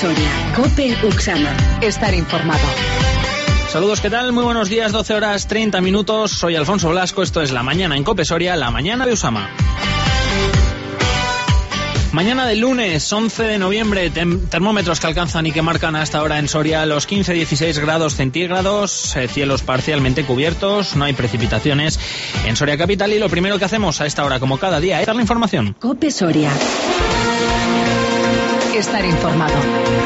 Soria, COPE Uxama. Estar informado. Saludos, ¿qué tal? Muy buenos días, 12 horas 30 minutos. Soy Alfonso Blasco, esto es La Mañana en COPE Soria, la mañana de Usama. Mañana del lunes, 11 de noviembre, termómetros que alcanzan y que marcan hasta ahora en Soria los 15-16 grados centígrados, cielos parcialmente cubiertos, no hay precipitaciones en Soria capital y lo primero que hacemos a esta hora, como cada día, es dar la información. COPE Soria. Estar informado.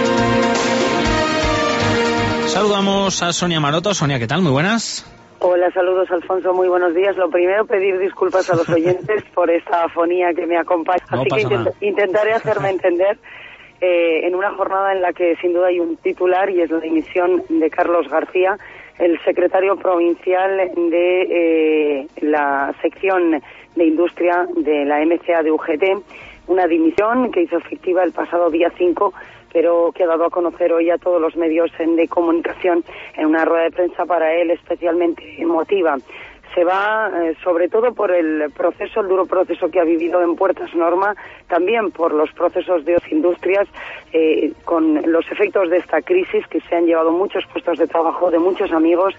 Saludamos a Sonia Maroto. Sonia, ¿qué tal? Muy buenas. Hola, saludos Alfonso, muy buenos días. Lo primero, pedir disculpas a los oyentes por esta afonía que me acompaña. No Así que intentaré hacerme entender en una jornada en la que sin duda hay un titular y es la dimisión de Carlos García, el secretario provincial de la sección de industria de la MCA de UGT. Una dimisión que hizo efectiva el pasado día 5, pero que ha dado a conocer hoy a todos los medios de comunicación en una rueda de prensa para él especialmente emotiva. Se va sobre todo por el proceso, el duro proceso que ha vivido en Puertas Norma, también por los procesos de otras industrias, con los efectos de esta crisis que se han llevado muchos puestos de trabajo de muchos amigos,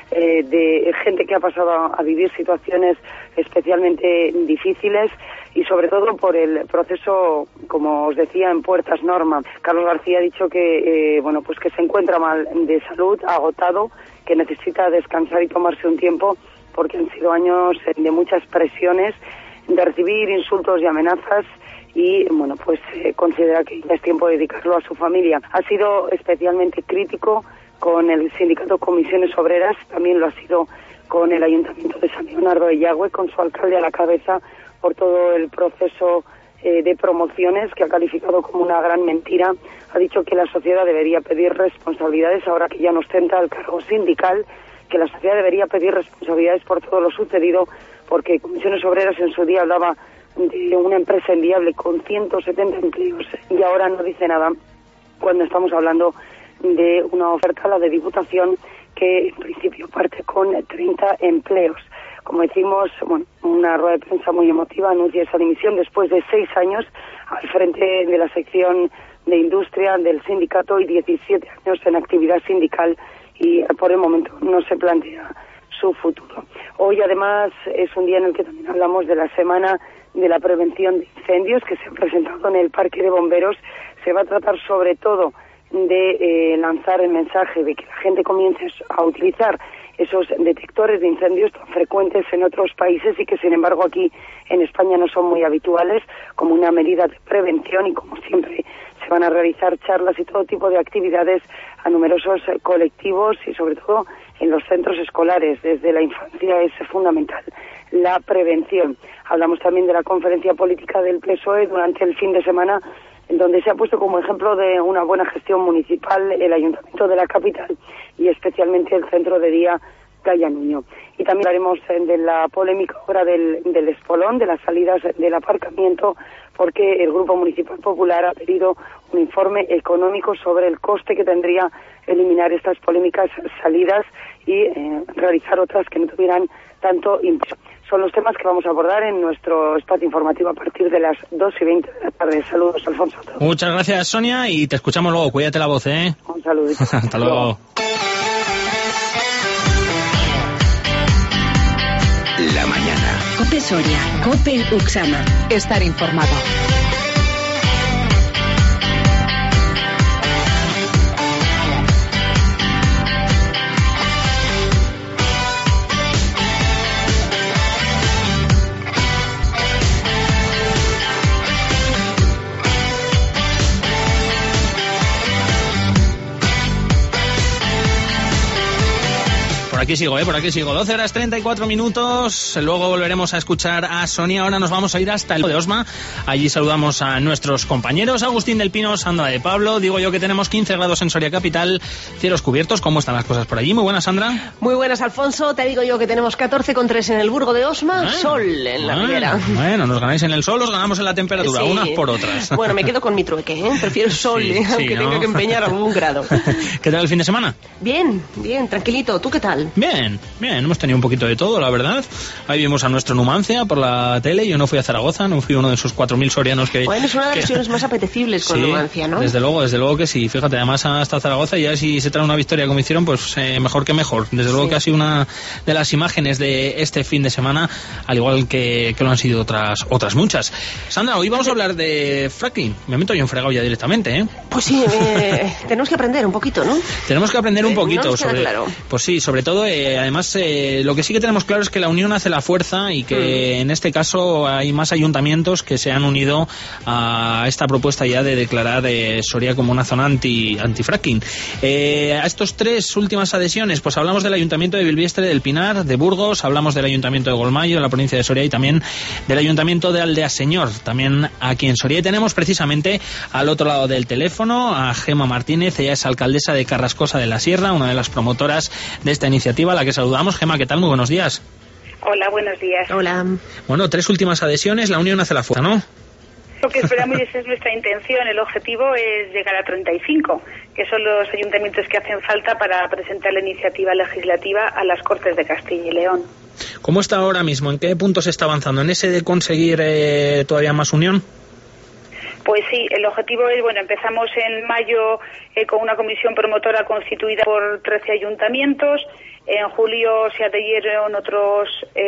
de gente que ha pasado a vivir situaciones especialmente difíciles y sobre todo por el proceso, como os decía, en Puertas Norma. Carlos García ha dicho que pues que se encuentra mal de salud, agotado, que necesita descansar y tomarse un tiempo porque han sido años de muchas presiones, de recibir insultos y amenazas y considera que ya es tiempo de dedicarlo a su familia. Ha sido especialmente crítico con el sindicato Comisiones Obreras, también lo ha sido con el Ayuntamiento de San Leonardo de Yagüe, con su alcalde a la cabeza, por todo el proceso de promociones que ha calificado como una gran mentira. Ha dicho que la sociedad debería pedir responsabilidades ahora que ya no ostenta el cargo sindical, que la sociedad debería pedir responsabilidades por todo lo sucedido, porque Comisiones Obreras en su día hablaba de una empresa inviable con 170 empleos y ahora no dice nada cuando estamos hablando de una oferta, la de Diputación, que en principio parte con 30 empleos. Como decimos, una rueda de prensa muy emotiva anuncia esa dimisión después de 6 años al frente de la sección de industria del sindicato y 17 años en actividad sindical, y por el momento no se plantea su futuro. Hoy además es un día en el que también hablamos de la Semana de la Prevención de Incendios que se ha presentado en el Parque de Bomberos. Se va a tratar sobre todo de lanzar el mensaje de que la gente comience a utilizar esos detectores de incendios tan frecuentes en otros países y que sin embargo aquí en España no son muy habituales, como una medida de prevención, y como siempre se van a realizar charlas y todo tipo de actividades a numerosos colectivos y sobre todo en los centros escolares. Desde la infancia es fundamental la prevención. Hablamos también de la conferencia política del PSOE durante el fin de semana, en donde se ha puesto como ejemplo de una buena gestión municipal el Ayuntamiento de la capital y especialmente el centro de día Calla Nuño. Y también hablaremos de la polémica ahora del espolón, de las salidas del aparcamiento, porque el Grupo Municipal Popular ha pedido un informe económico sobre el coste que tendría eliminar estas polémicas salidas y realizar otras que no tuvieran tanto impacto. Son los temas que vamos a abordar en nuestro espacio informativo a partir de las 2:20 de la tarde. Saludos, Alfonso. Muchas gracias, Sonia, y te escuchamos luego. Cuídate la voz, ¿eh? Un saludito. Hasta luego. La mañana. COPE Soria, COPE Uxama. Estar informado. Por aquí sigo, 12 horas 34 minutos, luego volveremos a escuchar a Sonia. Ahora nos vamos a ir hasta el de Osma, allí saludamos a nuestros compañeros, Agustín del Pino, Sandra de Pablo. Digo yo que tenemos 15 grados en Soria capital, cielos cubiertos. ¿Cómo están las cosas por allí? Muy buenas, Sandra. Muy buenas, Alfonso, te digo yo que tenemos 14,3 en el Burgo de Osma, sol en la ribera. Bueno, nos ganáis en el sol, os ganamos en la temperatura, sí, unas por otras. Bueno, me quedo con mi trueque, prefiero sol, aunque tenga que empeñar algún grado. ¿Qué tal el fin de semana? Bien, tranquilito, ¿tú qué tal? Bien, hemos tenido un poquito de todo, la verdad. Ahí vimos a nuestro Numancia por la tele. Yo no fui a Zaragoza, no fui uno de esos 4.000 sorianos que... Bueno, es una de las versiones más apetecibles con Numancia, ¿no? Desde luego que sí. Fíjate, además hasta Zaragoza, ya si se trae una victoria como hicieron, pues mejor que mejor. Desde luego que ha sido una de las imágenes de este fin de semana, al igual que lo han sido otras muchas. Sandra, hoy vamos a hablar de fracking. Me meto yo en fregado ya directamente, ¿eh? Pues sí, tenemos que aprender un poquito, ¿no? Tenemos que aprender un poquito. No sobre, claro. Pues sí, sobre todo, además, lo que sí que tenemos claro es que la unión hace la fuerza y que en este caso hay más ayuntamientos que se han unido a esta propuesta ya de declarar Soria como una zona anti-fracking. A estos 3 últimas adhesiones, pues hablamos del Ayuntamiento de Bilbiestre del Pinar, de Burgos, hablamos del Ayuntamiento de Golmayo, de la provincia de Soria, y también del Ayuntamiento de Aldeaseñor, también aquí en Soria. Y tenemos precisamente al otro lado del teléfono a Gemma Martínez. Ella es alcaldesa de Carrascosa de la Sierra, una de las promotoras de esta iniciativa, a la que saludamos. Gemma, ¿qué tal? Muy buenos días. Hola, buenos días. Hola. Bueno, 3 últimas adhesiones, la unión hace la fuerza, ¿no? Lo que esperamos, y esa es nuestra intención, el objetivo es llegar a 35, que son los ayuntamientos que hacen falta para presentar la iniciativa legislativa a las Cortes de Castilla y León. ¿Cómo está ahora mismo? ¿En qué punto se está avanzando? ¿En ese de conseguir todavía más unión? Pues sí, el objetivo es, empezamos en mayo con una comisión promotora constituida por 13 ayuntamientos. En julio se adhirieron otros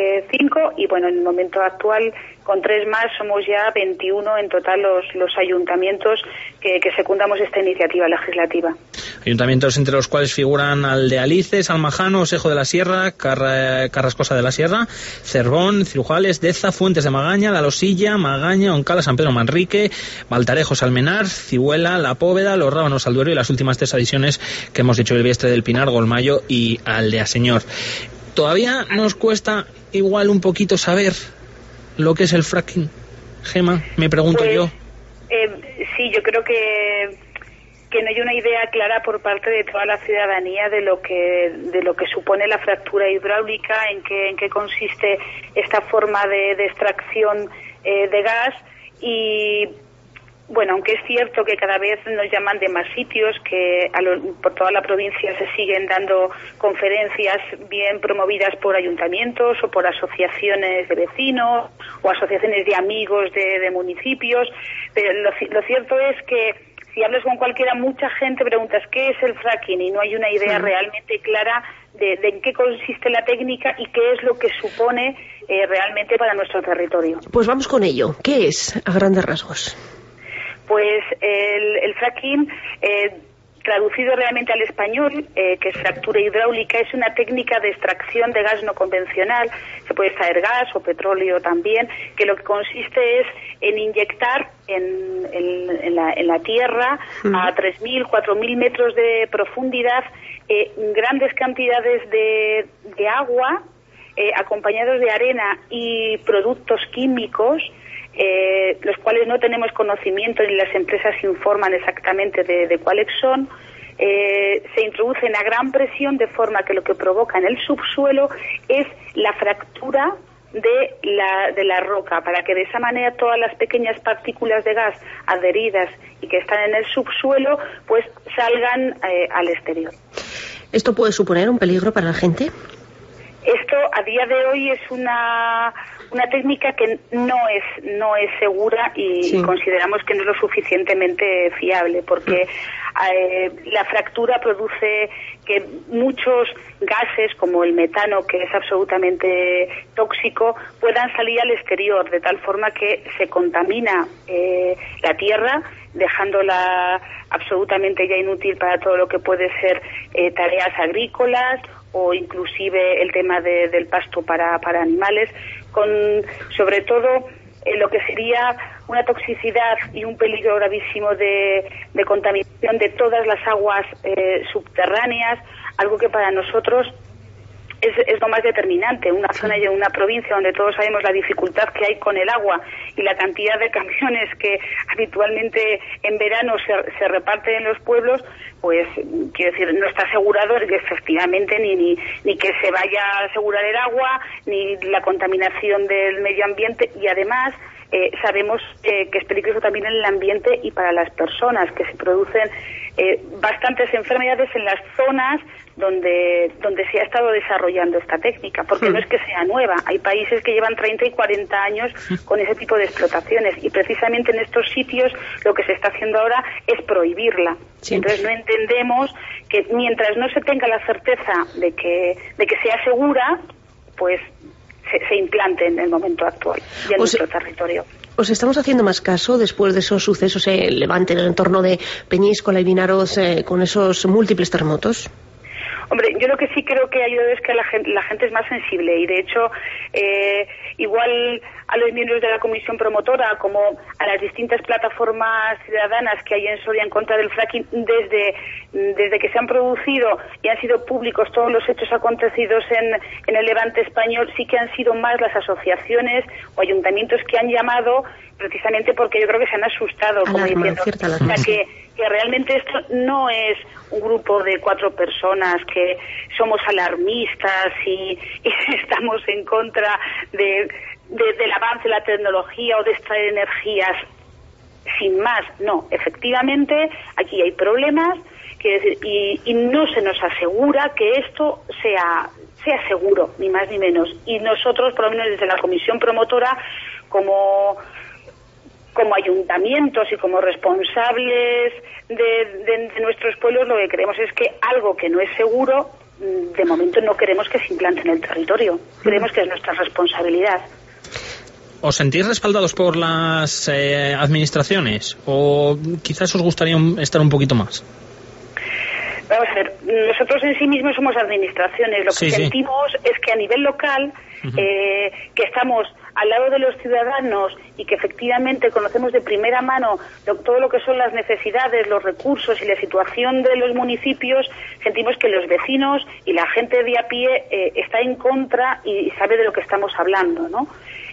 5 y en el momento actual con 3 más somos ya 21 en total los ayuntamientos que secundamos esta iniciativa legislativa. Ayuntamientos entre los cuales figuran Aldealices, Almajano, Osejo de la Sierra, Carrascosa de la Sierra, Cervón, Cirujales, Deza, Fuentes de Magaña, La Losilla, Magaña, Oncala, San Pedro Manrique, Valtarejos, Almenar, Cihuela, La Póveda, Los Rábanos, Alduero y las últimas 3 adiciones que hemos dicho, Bilbiestre del Pinar, Golmayo y Aldeaseñor. Todavía nos cuesta igual un poquito saber lo que es el fracking. Gemma, me pregunto yo. Sí, yo creo que no hay una idea clara por parte de toda la ciudadanía de lo que supone la fractura hidráulica, en qué consiste esta forma de extracción de gas. Y aunque es cierto que cada vez nos llaman de más sitios, que por toda la provincia se siguen dando conferencias bien promovidas por ayuntamientos o por asociaciones de vecinos o asociaciones de amigos de municipios, pero lo cierto es que si hablas con cualquiera, mucha gente preguntas ¿qué es el fracking? Y no hay una idea realmente clara de en qué consiste la técnica y qué es lo que supone realmente para nuestro territorio. Pues vamos con ello. ¿Qué es, a grandes rasgos? Pues el fracking, traducido realmente al español, que es fractura hidráulica, es una técnica de extracción de gas no convencional. Se puede extraer gas o petróleo también, que lo que consiste es en inyectar en la tierra a 3.000, 4.000 metros de profundidad grandes cantidades de agua, acompañados de arena y productos químicos, los cuales no tenemos conocimiento ni las empresas informan exactamente de cuáles son. Se introducen a gran presión, de forma que lo que provoca en el subsuelo es la fractura de la roca, para que de esa manera todas las pequeñas partículas de gas adheridas y que están en el subsuelo pues salgan al exterior. ¿Esto puede suponer un peligro para la gente? Esto a día de hoy es una técnica que no es segura y consideramos que no es lo suficientemente fiable, porque la fractura produce que muchos gases como el metano, que es absolutamente tóxico, puedan salir al exterior, de tal forma que se contamina la tierra, dejándola absolutamente ya inútil para todo lo que puede ser tareas agrícolas o inclusive el tema del pasto para animales, con sobre todo lo que sería una toxicidad y un peligro gravísimo de contaminación de todas las aguas subterráneas, algo que para nosotros es lo más determinante. Una zona y una provincia donde todos sabemos la dificultad que hay con el agua y la cantidad de camiones que habitualmente en verano se reparten en los pueblos, pues quiero decir, no está asegurado efectivamente ni que se vaya a asegurar el agua, ni la contaminación del medio ambiente, y además sabemos que es peligroso también en el ambiente y para las personas, que se producen bastantes enfermedades en las zonas donde se ha estado desarrollando esta técnica, porque no es que sea nueva. Hay países que llevan 30 y 40 años con ese tipo de explotaciones, y precisamente en estos sitios lo que se está haciendo ahora es prohibirla. Sí. Entonces no entendemos que mientras no se tenga la certeza de que sea segura, pues se implante en el momento actual y en nuestro territorio. ¿Os estamos haciendo más caso después de esos sucesos Levante en el entorno de Peñíscola y Vinaroz con esos múltiples terremotos? Hombre, yo lo que sí creo que ha ayudado es que la gente es más sensible, y de hecho igual a los miembros de la comisión promotora como a las distintas plataformas ciudadanas que hay en Soria en contra del fracking, desde que se han producido y han sido públicos todos los hechos acontecidos en el Levante español, sí que han sido más las asociaciones o ayuntamientos que han llamado, precisamente porque yo creo que se han asustado, como diciendo, o sea, que realmente esto no es un grupo de 4 personas que somos alarmistas y estamos en contra del avance de la tecnología o de extraer energías sin más. No, efectivamente aquí hay problemas, y no se nos asegura que esto sea seguro, ni más ni menos. Y nosotros, por lo menos desde la comisión promotora, como ayuntamientos y como responsables de nuestros pueblos, lo que queremos es que algo que no es seguro, de momento no queremos que se implante en el territorio. Creemos que es nuestra responsabilidad. ¿Os sentís respaldados por las administraciones? ¿O quizás os gustaría estar un poquito más? Vamos a ver, nosotros en sí mismos somos administraciones. Lo que sentimos es que a nivel local, que estamos al lado de los ciudadanos y que efectivamente conocemos de primera mano todo lo que son las necesidades, los recursos y la situación de los municipios, sentimos que los vecinos y la gente de a pie está en contra y sabe de lo que estamos hablando, ¿no?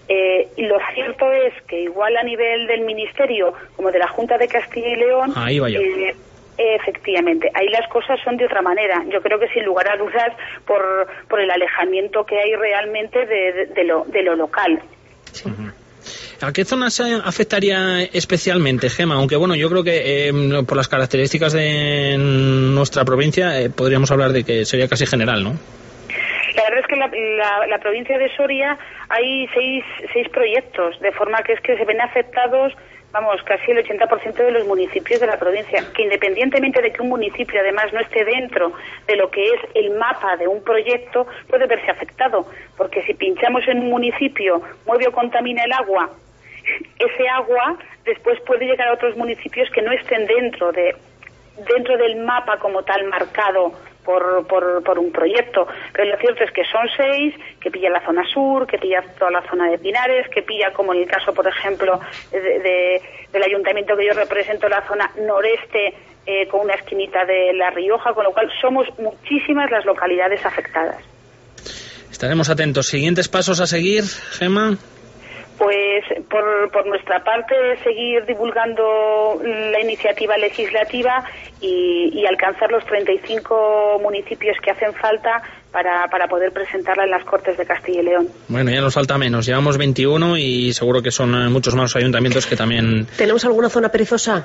Y lo cierto es que igual a nivel del Ministerio como de la Junta de Castilla y León, ahí va yo. Efectivamente, ahí las cosas son de otra manera. Yo creo que sin lugar a dudas por el alejamiento que hay realmente de lo local. Sí. ¿A qué zonas afectaría especialmente, Gema? Aunque bueno, yo creo que por las características de nuestra provincia podríamos hablar de que sería casi general, ¿no? La verdad es que la provincia de Soria hay seis proyectos, de forma que es que se ven afectados, vamos, casi el 80% de los municipios de la provincia, que independientemente de que un municipio además no esté dentro de lo que es el mapa de un proyecto, puede verse afectado, porque si pinchamos en un municipio, mueve o contamina el agua, ese agua después puede llegar a otros municipios que no estén dentro del mapa como tal marcado por un proyecto. Pero lo cierto es que son 6, que pilla la zona sur, que pilla toda la zona de Pinares, que pilla, como en el caso, por ejemplo, del ayuntamiento que yo represento, la zona noreste, con una esquinita de La Rioja, con lo cual somos muchísimas las localidades afectadas. Estaremos atentos. ¿Siguientes pasos a seguir, Gema? Pues por nuestra parte seguir divulgando la iniciativa legislativa y alcanzar los 35 municipios que hacen falta para poder presentarla en las Cortes de Castilla y León. Bueno, ya nos falta menos, llevamos 21 y seguro que son muchos más ayuntamientos que también... ¿Tenemos alguna zona perezosa?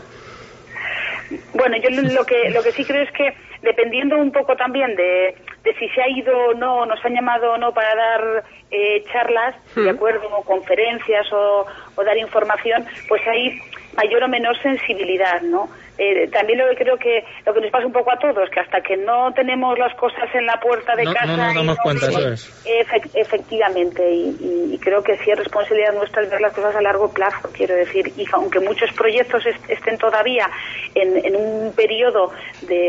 Bueno, yo lo que sí creo es que dependiendo un poco también de si se ha ido o no, nos han llamado o no para dar charlas, de acuerdo, o conferencias o dar información, pues hay mayor o menor sensibilidad, ¿no? También lo que creo que lo que nos pasa un poco a todos, que hasta que no tenemos las cosas en la puerta de casa... No nos damos cuenta, eso es. Efectivamente, y creo que sí es responsabilidad nuestra el ver las cosas a largo plazo, quiero decir, y aunque muchos proyectos estén todavía en un periodo de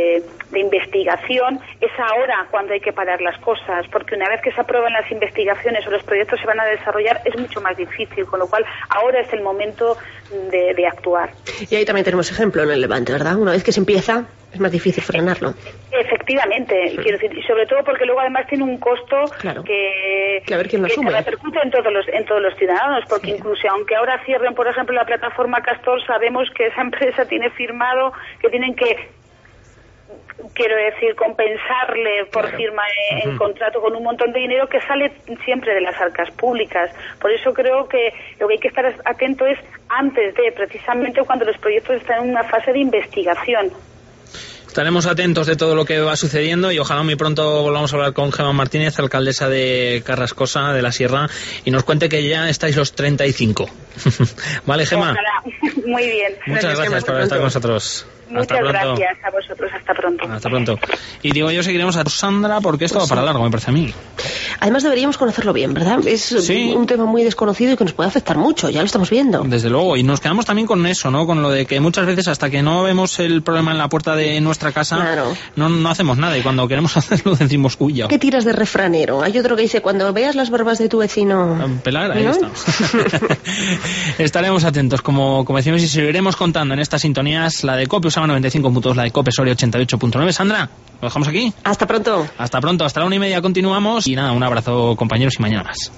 de investigación, es ahora cuando hay que parar las cosas, porque una vez que se aprueban las investigaciones o los proyectos se van a desarrollar es mucho más difícil, con lo cual ahora es el momento de actuar. Y ahí también tenemos ejemplo en el Levante, ¿verdad? Una vez que se empieza es más difícil frenarlo. Efectivamente, quiero decir, y sobre todo porque luego además tiene un costo que a ver quién lo asume. Repercute en todos los ciudadanos, porque incluso aunque ahora cierren, por ejemplo, la plataforma Castor, sabemos que esa empresa tiene firmado que tienen que, quiero decir, compensarle por firma en contrato con un montón de dinero que sale siempre de las arcas públicas. Por eso creo que lo que hay que estar atento es antes de, precisamente cuando los proyectos están en una fase de investigación. Estaremos atentos de todo lo que va sucediendo y ojalá muy pronto volvamos a hablar con Gemma Martínez, alcaldesa de Carrascosa de la Sierra, y nos cuente que ya estáis los 35. ¿Vale, Gemma? Ojalá. Muy bien. Muchas gracias por estar con nosotros. Muchas gracias a vosotros. Hasta pronto. Hasta pronto. Y digo, yo seguiremos a Sandra porque esto va para largo, me parece a mí. Además deberíamos conocerlo bien, ¿verdad? Es un tema muy desconocido y que nos puede afectar mucho, ya lo estamos viendo. Desde luego, y nos quedamos también con eso, ¿no? Con lo de que muchas veces hasta que no vemos el problema en la puerta de nuestra casa, no hacemos nada, y cuando queremos hacerlo decimos, uy, ya. ¿Qué tiras de refranero? Hay otro que dice, cuando veas las barbas de tu vecino... Pelar, ahí estamos. Estaremos atentos, como decimos, y seguiremos contando en estas sintonías, la de COPE Usama 95 puntos, la de COPE Soria 88.9. Sandra, ¿lo dejamos aquí? Hasta pronto. Hasta pronto, hasta la 1:30 continuamos, y nada, un abrazo, compañeros, y mañana más.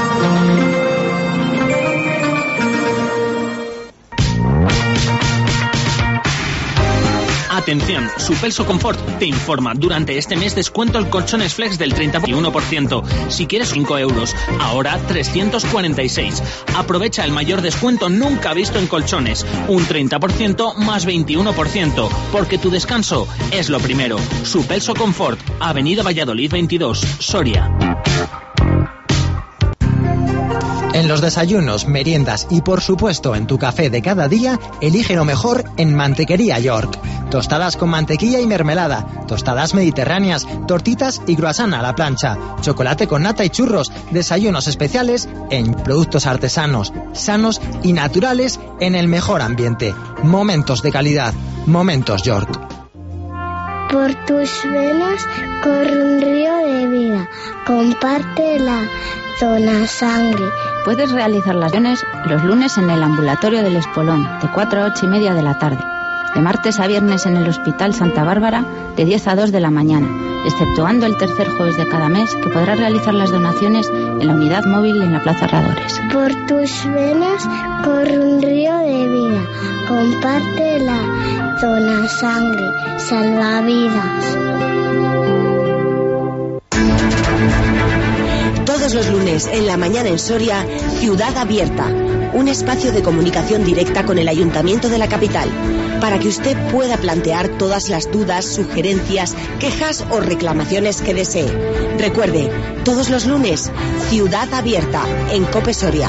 Atención, Supelso Confort te informa. Durante este mes descuento el colchones flex del 31%. Si quieres 5 euros, ahora 346. Aprovecha el mayor descuento nunca visto en colchones. Un 30% más 21%. Porque tu descanso es lo primero. Supelso Confort, Avenida Valladolid 22, Soria. En los desayunos, meriendas y por supuesto en tu café de cada día, elige lo mejor en Mantequería York. Tostadas con mantequilla y mermelada, tostadas mediterráneas, tortitas y croissant a la plancha, chocolate con nata y churros, desayunos especiales en productos artesanos, sanos y naturales en el mejor ambiente. Momentos de calidad, Momentos York. Por tus venas corre un río de vida, compártela, dona sangre. Puedes realizar las donaciones los lunes en el ambulatorio del Espolón, de 4 a 8:30 de la tarde. De martes a viernes en el Hospital Santa Bárbara, de 10 a 2 de la mañana, exceptuando el tercer jueves de cada mes, que podrás realizar las donaciones en la unidad móvil en la Plaza Herradores. Por tus venas corre un río de vida, compártela, dona sangre, salva vidas. Todos los lunes en la mañana en Soria, Ciudad Abierta, un espacio de comunicación directa con el Ayuntamiento de la capital, para que usted pueda plantear todas las dudas, sugerencias, quejas o reclamaciones que desee. Recuerde, todos los lunes, Ciudad Abierta, en COPE Soria.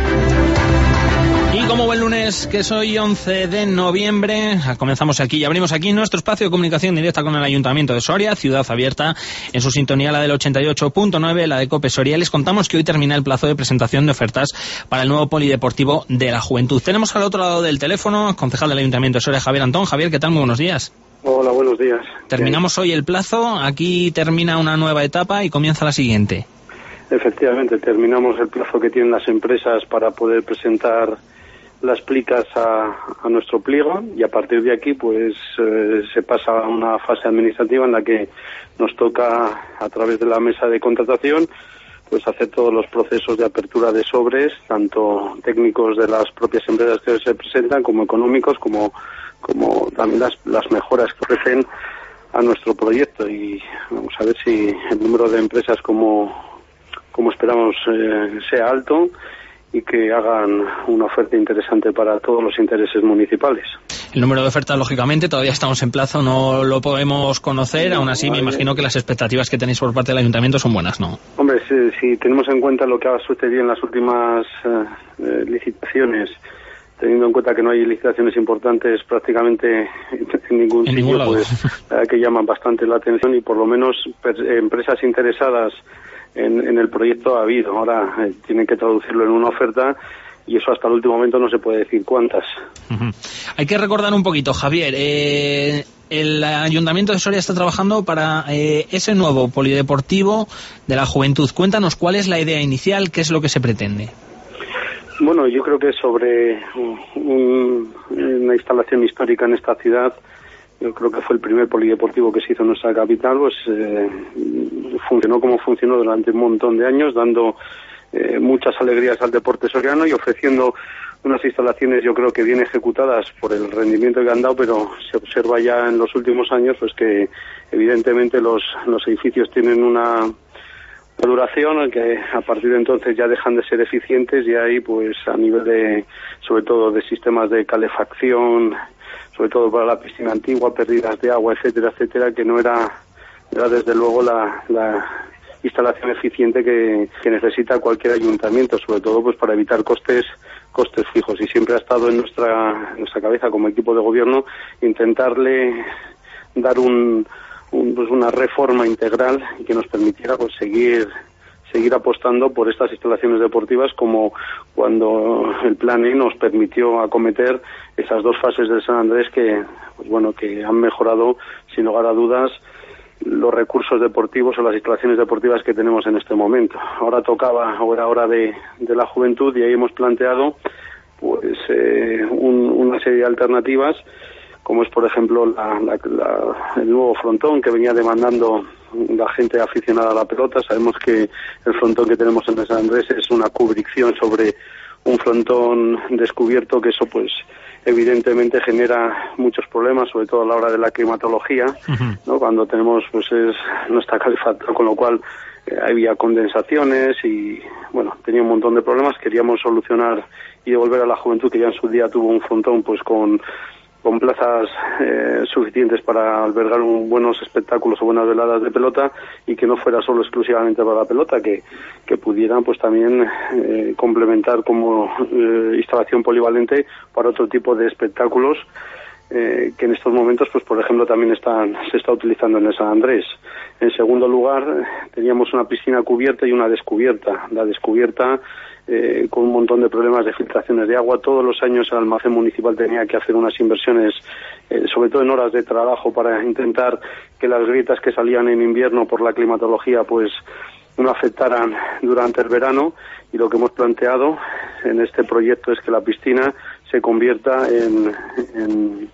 Y como buen lunes, que es hoy 11 de noviembre, comenzamos aquí y abrimos aquí nuestro espacio de comunicación directa con el Ayuntamiento de Soria, Ciudad Abierta, en su sintonía la del 88.9, la de COPE Soria. Les contamos que hoy termina el plazo de presentación de ofertas para el nuevo polideportivo de la juventud. Tenemos al otro lado del teléfono, concejal del Ayuntamiento de Soria, Javier Antón. Javier, ¿qué tal? Muy buenos días. Hola, buenos días. Terminamos hoy el plazo, aquí termina una nueva etapa y comienza la siguiente. Efectivamente, terminamos el plazo que tienen las empresas para poder presentar las plicas a nuestro pliego, y a partir de aquí pues se pasa a una fase administrativa en la que nos toca, a través de la mesa de contratación, pues hacer todos los procesos de apertura de sobres, tanto técnicos de las propias empresas que se presentan, como económicos, como también las mejoras que ofrecen a nuestro proyecto. Y vamos a ver si el número de empresas como esperamos sea alto y que hagan una oferta interesante para todos los intereses municipales. El número de ofertas, lógicamente, todavía estamos en plazo, no lo podemos conocer, aún así me imagino que las expectativas que tenéis por parte del Ayuntamiento son buenas, ¿no? Hombre, si tenemos en cuenta lo que ha sucedido en las últimas licitaciones, teniendo en cuenta que no hay licitaciones importantes prácticamente en ningún sitio, lado. Pues que llaman bastante la atención, y por lo menos empresas interesadas en el proyecto ha habido. Ahora tienen que traducirlo en una oferta, y eso hasta el último momento no se puede decir cuántas. Uh-huh. Hay que recordar un poquito, Javier, el Ayuntamiento de Soria está trabajando para ese nuevo polideportivo de la juventud. Cuéntanos cuál es la idea inicial, qué es lo que se pretende. Bueno, yo creo que sobre una instalación histórica en esta ciudad, yo creo que fue el primer polideportivo que se hizo en nuestra capital, pues funcionó como funcionó durante un montón de años, dando muchas alegrías al deporte soriano y ofreciendo unas instalaciones, yo creo que bien ejecutadas por el rendimiento que han dado, pero se observa ya en los últimos años pues que evidentemente los edificios tienen una duración que a partir de entonces ya dejan de ser eficientes, y ahí pues a nivel de, sobre todo de sistemas de calefacción, sobre todo para la piscina antigua, pérdidas de agua, etcétera, etcétera, que no era desde luego la instalación eficiente que necesita cualquier ayuntamiento, sobre todo pues para evitar costes fijos, y siempre ha estado en nuestra cabeza como equipo de gobierno intentarle dar una reforma integral y que nos permitiera pues seguir apostando por estas instalaciones deportivas, como cuando el Plan E nos permitió acometer esas dos fases del San Andrés que han mejorado sin lugar a dudas los recursos deportivos o las instalaciones deportivas que tenemos en este momento. Ahora era hora de la juventud, y ahí hemos planteado pues una serie de alternativas, como es por ejemplo el nuevo frontón que venía demandando la gente aficionada a la pelota. Sabemos que el frontón que tenemos en el San Andrés es una cubricción sobre un frontón descubierto, que eso pues evidentemente genera muchos problemas, sobre todo a la hora de la climatología, ¿no? Cuando tenemos no está calefactado, con lo cual había condensaciones y tenía un montón de problemas. Queríamos solucionar y devolver a la juventud, que ya en su día tuvo un frontón pues con plazas suficientes para albergar buenos espectáculos o buenas veladas de pelota, y que no fuera solo exclusivamente para la pelota, que pudieran pues también complementar como instalación polivalente para otro tipo de espectáculos que en estos momentos pues por ejemplo también se está utilizando en el San Andrés. En segundo lugar, teníamos una piscina cubierta y una descubierta. La descubierta con un montón de problemas de filtraciones de agua. Todos los años el almacén municipal tenía que hacer unas inversiones, sobre todo en horas de trabajo, para intentar que las grietas que salían en invierno por la climatología pues no afectaran durante el verano, y lo que hemos planteado en este proyecto es que la piscina se convierta en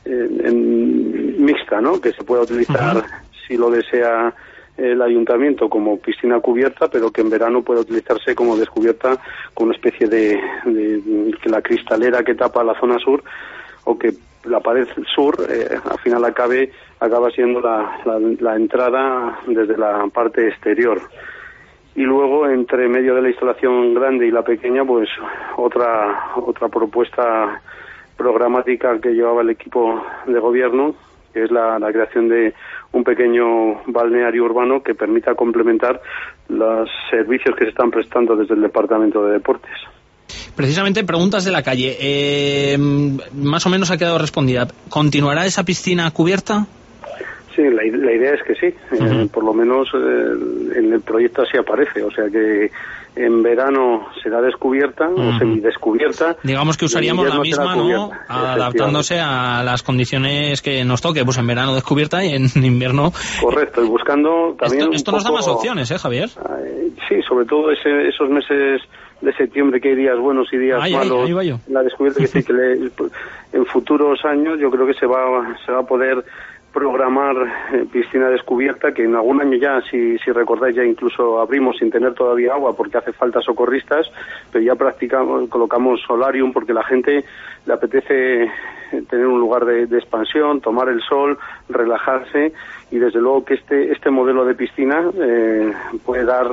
mixta, ¿no? Que se pueda utilizar, si lo desea el ayuntamiento, como piscina cubierta, pero que en verano pueda utilizarse como descubierta, con una especie de que la cristalera que tapa la zona sur, o que la pared sur al final acaba siendo la entrada desde la parte exterior. Y luego, entre medio de la instalación grande y la pequeña, pues otra propuesta programática que llevaba el equipo de gobierno, que es la creación de un pequeño balneario urbano que permita complementar los servicios que se están prestando desde el Departamento de Deportes. Precisamente, preguntas de la calle. Más o menos ha quedado respondida. ¿Continuará esa piscina cubierta? Sí, la idea es que sí. Por lo menos en el proyecto así aparece. O sea que en verano será descubierta o semidescubierta. Digamos que usaríamos la misma, ¿no? Adaptándose a las condiciones que nos toque. Pues en verano descubierta y en invierno. Correcto, y buscando también. Esto nos da más opciones, Javier. Sí, sobre todo esos meses de septiembre, que hay días buenos y días malos. Ahí va yo. La descubierta, que en futuros años yo creo que se va a poder programar piscina descubierta, que en algún año ya, si recordáis, ya incluso abrimos sin tener todavía agua porque hace falta socorristas, pero ya colocamos solarium porque la gente le apetece tener un lugar de expansión, tomar el sol, relajarse, y desde luego que este modelo de piscina puede dar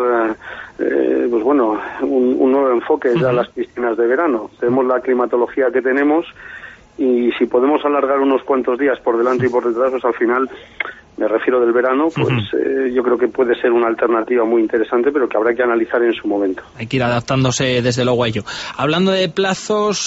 un nuevo enfoque a las piscinas de verano. Tenemos la climatología que tenemos, y si podemos alargar unos cuantos días por delante y por detrás, pues al final, me refiero del verano, pues yo creo que puede ser una alternativa muy interesante, pero que habrá que analizar en su momento. Hay que ir adaptándose desde luego a ello. Hablando de plazos,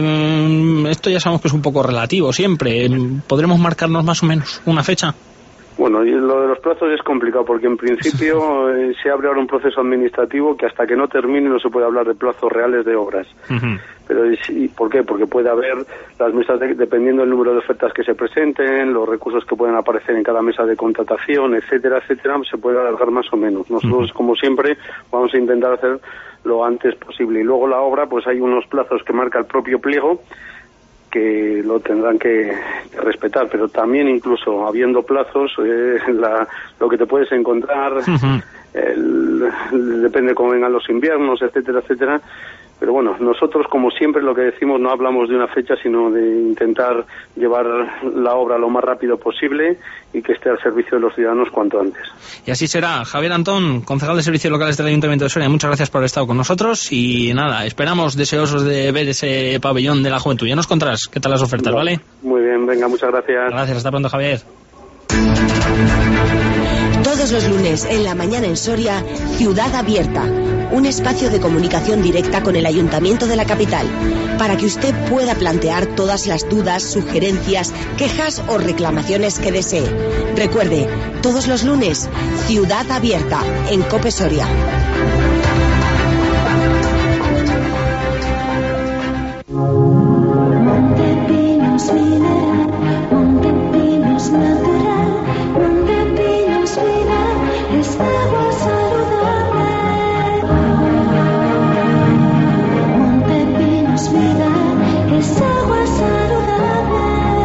esto ya sabemos que es un poco relativo siempre. ¿Podremos marcarnos más o menos una fecha? Bueno, y lo de los plazos es complicado porque en principio se abre ahora un proceso administrativo que hasta que no termine no se puede hablar de plazos reales de obras. Pero ¿por qué? Porque puede haber las mesas, dependiendo del número de ofertas que se presenten, los recursos que pueden aparecer en cada mesa de contratación, etcétera, etcétera, se puede alargar más o menos. Nosotros, como siempre, vamos a intentar hacer lo antes posible. Y luego la obra, pues hay unos plazos que marca el propio pliego, que lo tendrán que respetar, pero también incluso habiendo plazos, lo que te puedes encontrar, depende cómo vengan los inviernos, etcétera, etcétera. Pero bueno, nosotros, como siempre, lo que decimos, no hablamos de una fecha, sino de intentar llevar la obra lo más rápido posible y que esté al servicio de los ciudadanos cuanto antes. Y así será. Javier Antón, concejal de Servicios Locales del Ayuntamiento de Soria, muchas gracias por haber estado con nosotros y nada, esperamos deseosos de ver ese pabellón de la juventud. Ya nos contarás qué tal las ofertas, ¿vale? Muy bien, venga, muchas gracias. Gracias, hasta pronto, Javier. Todos los lunes en la mañana en Soria, Ciudad Abierta, un espacio de comunicación directa con el Ayuntamiento de la capital, para que usted pueda plantear todas las dudas, sugerencias, quejas o reclamaciones que desee. Recuerde, todos los lunes, Ciudad Abierta, en COPE Soria. Montepinos mineral, Montepinos natural, Montepinos vida, es agua saludable. Montepinos vida, es agua saludable.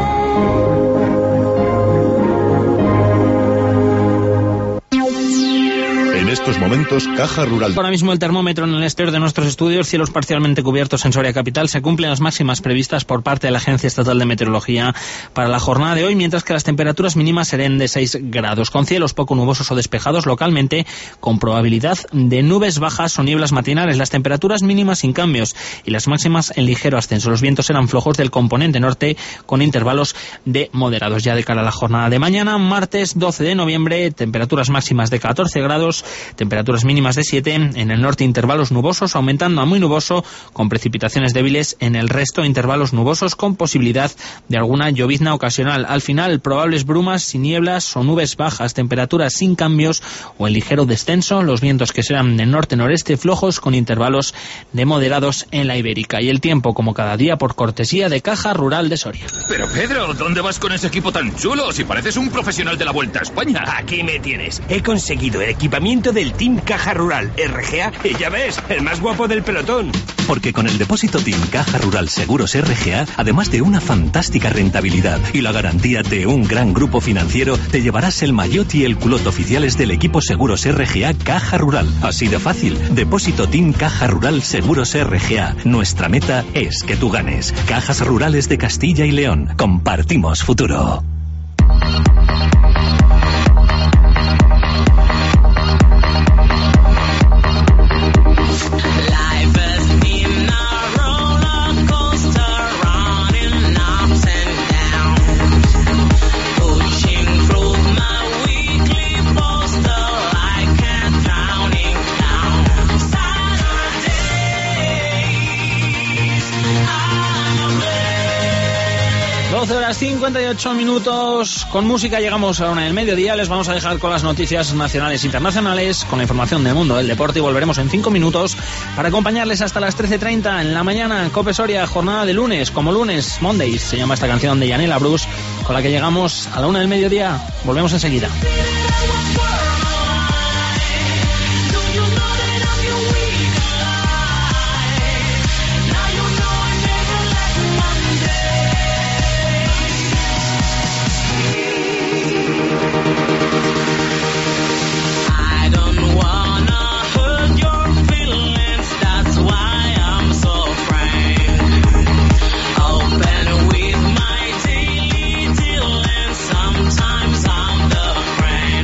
En estos momentos, Caja Rural. Ahora mismo el termómetro en el exterior de nuestros estudios, cielos parcialmente cubiertos en Soria Capital, se cumplen las máximas previstas por parte de la Agencia Estatal de Meteorología para la jornada de hoy, mientras que las temperaturas mínimas serán de 6 grados, con cielos poco nubosos o despejados localmente, con probabilidad de nubes bajas o nieblas matinales. Las temperaturas mínimas sin cambios y las máximas en ligero ascenso. Los vientos serán flojos del componente norte, con intervalos de moderados. Ya de cara a la jornada de mañana, martes 12 de noviembre, temperaturas máximas de 14 grados, temperaturas mínimas de 7, en el norte intervalos nubosos, aumentando a muy nuboso, con precipitaciones débiles, en el resto intervalos nubosos, con posibilidad de alguna llovizna ocasional. Al final, probables brumas y nieblas o nubes bajas, temperaturas sin cambios o en ligero descenso, los vientos que serán de norte-noreste flojos, con intervalos de moderados en la Ibérica. Y el tiempo, como cada día, por cortesía de Caja Rural de Soria. Pero Pedro, ¿dónde vas con ese equipo tan chulo? Si pareces un profesional de la Vuelta a España. Aquí me tienes. He conseguido el equipamiento del Team Caja Rural RGA y ya ves, el más guapo del pelotón. Porque con el depósito Team Caja Rural Seguros RGA, además de una fantástica rentabilidad y la garantía de un gran grupo financiero, te llevarás el maillot y el culot oficiales del equipo Seguros RGA Caja Rural. Así de fácil. Depósito Team Caja Rural Seguros RGA. Nuestra meta es que tú ganes. Cajas Rurales de Castilla y León. Compartimos futuro. Horas 58 minutos. Con música llegamos a la 1 del mediodía. Les vamos a dejar con las noticias nacionales e internacionales, con la información del mundo del deporte, y volveremos en 5 minutos para acompañarles hasta las 13:30 en la mañana en COPE Soria, jornada de lunes, como lunes, Mondays, se llama esta canción de Yanela Bruce, con la que llegamos a la 1 del mediodía. Volvemos enseguida. Sometimes I'm the friend.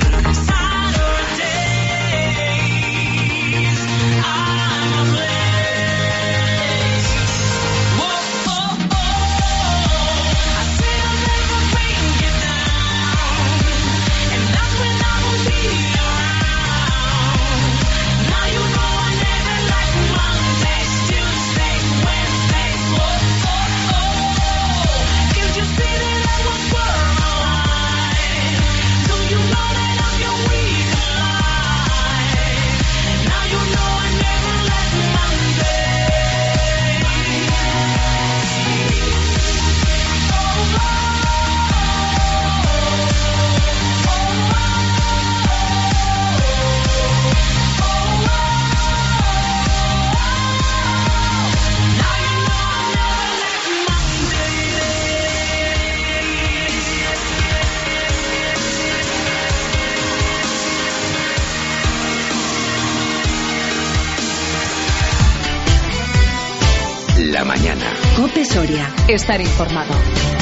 COPE Soria. Estar informado.